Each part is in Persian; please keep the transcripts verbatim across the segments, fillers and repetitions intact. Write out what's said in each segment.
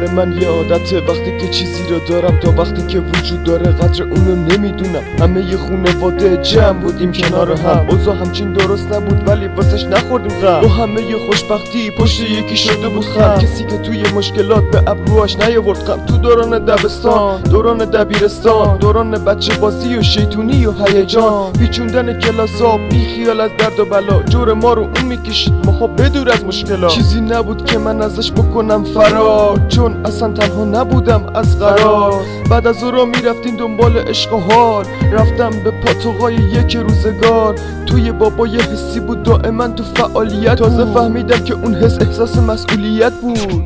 برای من یه عادته وقتی که چیزی رو دارم تا وقتی که وجود داره قدر اونو نمیدونم. همه یه خونواده جمع بودیم کنار هم، اوضاع همچین درست نبود ولی واسش نخوردیم غم. با همه یه خوشبختی پشت یکی شده بود خم، کسی که توی مشکلات به ابروهاش نیاورد غم. تو دوران دبستان، دوران دبیرستان، دوران بچه بازی و شیطونی و هیجان، پیچوندن کلاسا بی خیال از درد و بلا، جور ما رو اون میکشید ماها بدور از مشکلا. چیزی نبود که من ازش بکنم فرار، چون اصلا تنها نبودم از قرار. بعد از او را میرفتیم دنبال عشق و حال، رفتم به پاتوقای یک روزگار. توی بابا یه حسی بود دائما تو فعالیت، تازه فهمیدم که اون حس احساس مسئولیت بود.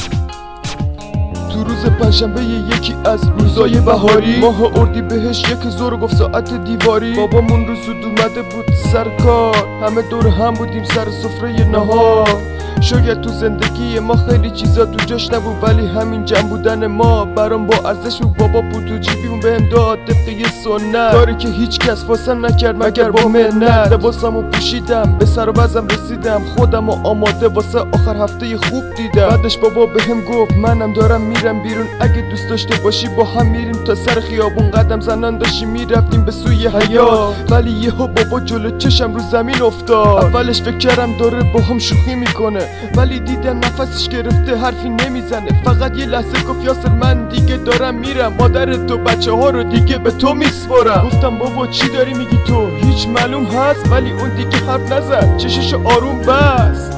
تو روز پنجشنبه یکی از روزای بهاری، ماه اردیبهشت یک زور گفت ساعت دیواری. بابامون رو زود اومده بود سر کار، همه دور هم بودیم سر سفره نهار. شاید تو زندگی ما خیلی چیزا تو جاش نبود ولی همین جمع بودن ما برام با ارزش بود. بابا بود تو جیبیمون بهم داد طبق سنت، کاری که هیچ کس واسم نکرد مگر با منت. لباسمو پوشیدم به سر و وضعم رسیدم، خودمو آماده واسه آخر هفته خوب دیدم. بعدش بابا بهم گفت منم دارم میرم بیرون، اگه دوست داشته باشی با هم میریم تا سر خیابون. قدم زنان داشتیم میرفتیم به سوی حیاط، ولی یهو بابا جلو چشم رو زمین افتاد. اولش فکر کردم داره با هم شوخی میکنه ولی دیدم نفسش گرفته حرفی نمیزنه. فقط یه لحظه گفت یاسر من دیگه دارم میرم، مادر تو بچه ها رو دیگه به تو میسپارم. گفتم بابا چی داری میگی تو؟ هیچ معلوم هست؟ ولی اون دیگه حرف نزد، چشش آروم بست.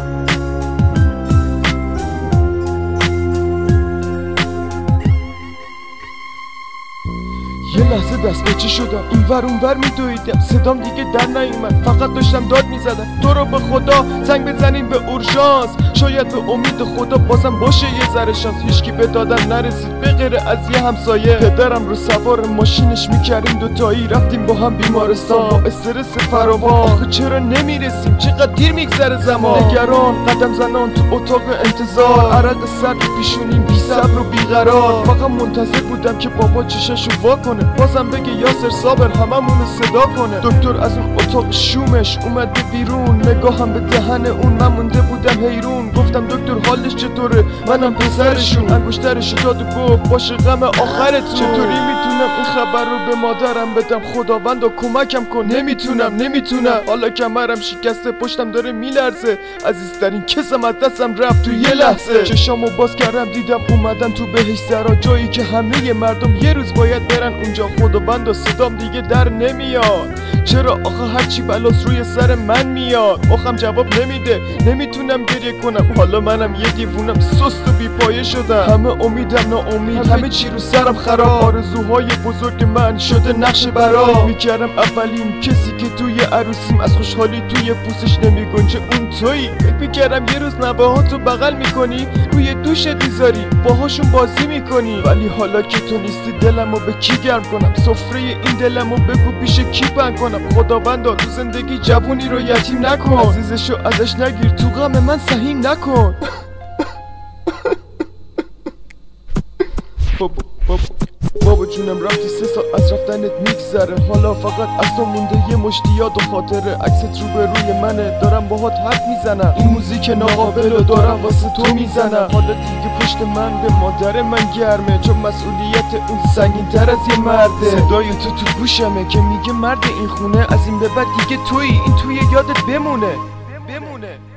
یه لحظه دست به چی شدم، این ور اون ور میدویدم، صدام دیگه در نیومد، فقط داشتم داد میزدم تو رو به خدا زنگ بزنین به اورژانس. شاید به امید خدا بازم باشه یه ذره شانس. هیچکی به دادم نرسید به غیر از یه همسایه. پدرم رو سوار ماشینش میکردیم دوتایی، رفتیم با هم بیمارستان با استرس فراوان. آخه چرا نمیرسیم؟ چقدر دیر میگذره زمان. نگران قدم زنان تو اتاق انتظار، عرق سرد پیشونیم بی صبر و بیقرار. فقط منتظر بودم که بابا چشاشو وا کنه، بازم بگه یاسر صابر هممونو صدا کنه. دکتر از اون اتاق شومش اومده بیرون، نگاهم به دهن اون من مونده بودم حیرون. گفتم دکتر حالش چطوره؟ منم پسرشون. انگشترش داد و گفت باشه غم آخرت. چطوری میتونم این خبر رو به مادرم بدم؟ خداوندا کمکم کن، نمیتونم نمیتونم. حالا کمرم شکسته، پشتم داره میلرزه، عزیزترین کسم از دستم رفت تو یه لحظه. چشامو باز کردم دیدم اومدم تو بهشت‌سرا، جایی که همه مردم یه روز باید برن اونجا. خداوندا صدام دیگه در نمیاد، چرا آخه هرچی بلاس روی سر من میاد؟ آخم جواب نمیده، نمیتونم گریه کنم. حالا منم یه دیوونم سست و بی پایه شدم، همه امیدم ناامید، همه چی رو سرم خراب. آرزوهای بزرگ من شده نقش برا. میکردم اولین کسی که توی عروسیم از خوشحالی توی پوستش نمیگنجه اون تویی. میکردم یه روز نوهاتو بغل میکنی، روی دوشت میذاری باهاشون بازی میکنی. ولی حالا که تو نیستی دلمو به کی گرم کنم؟ سفره این دلمو بگو پیش کی بند کنم؟ خداوندا تو زندگی جوونی رو یتیم نکن، عزیزشو ازش نگیر، تو غم من سهیم نکن. بابا بابا بابا جونم رفتی سه سال از رفتنت میگذره، حالا فقط از تو مونده یه مشت یاد و خاطره. عکست رو به روی منه، دارم باهات حرف میزنم، این موزیک ناقابل رو دارم واسه تو میزنم. حالا دیگه پشت من به مادر من گرمه، چون مسئولیت اون سنگین تر از یه مرده. صدای تو تو گوشمه که میگه مرد این خونه از این به بعد دیگه تویی، این توی یادت بمونه بمونه.